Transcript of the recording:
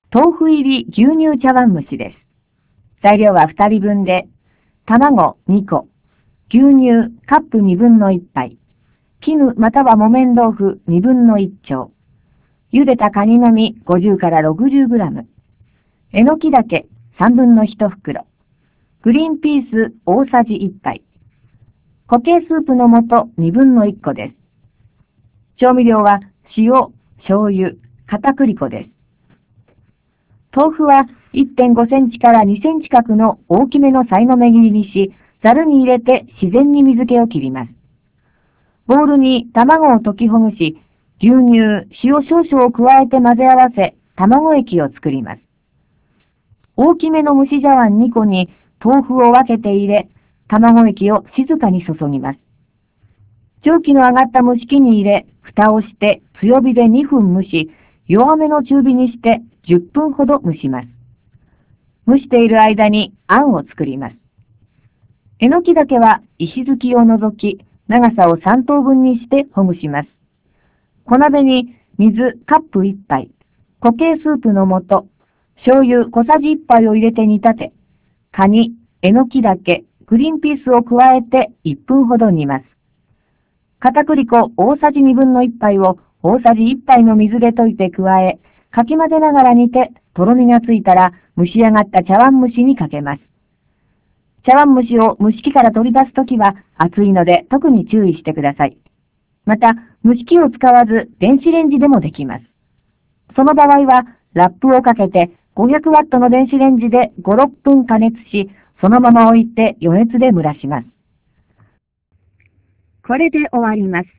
豆腐入り牛乳茶碗蒸しです。材料は2人分で、卵2個、牛乳カップ1/2杯、絹または木綿豆腐1/2丁、茹でたカニの実50から60グラム、えのき茸1/3袋、グリーンピース大さじ1杯、固形スープの素1/2個です。調味料は塩、醤油、片栗粉です。豆腐は1.5センチから2センチ角の大きめのさいの目切りにし、ざるに入れて自然に水気を切ります。ボウルに卵を溶きほぐし、牛乳、塩少々を加えて混ぜ合わせ、卵液を作ります。大きめの蒸し茶碗2個に豆腐を分けて入れ、卵液を静かに注ぎます。蒸気の上がった蒸し器に入れ、蓋をして強火で2分蒸し、弱めの中火にして10分ほど蒸します。蒸している間にあんを作ります。えのき茸は石突きを除き、長さを3等分にしてほぐします。小鍋に水カップ1杯、固形スープの素、醤油小さじ1杯を入れて煮立て、カニ、えのき茸、グリーンピースを加えて1分ほど煮ます。片栗粉大さじ1/2杯を大さじ1杯の水で溶いて加え、かき混ぜながら煮て、とろみがついたら蒸し上がった茶碗蒸しにかけます。茶碗蒸しを蒸し器から取り出すときは熱いので特に注意してください。また、蒸し器を使わず電子レンジでもできます。その場合はラップをかけて500ワットの電子レンジで5、6分加熱し、そのまま置いて余熱で蒸らします。これで終わります。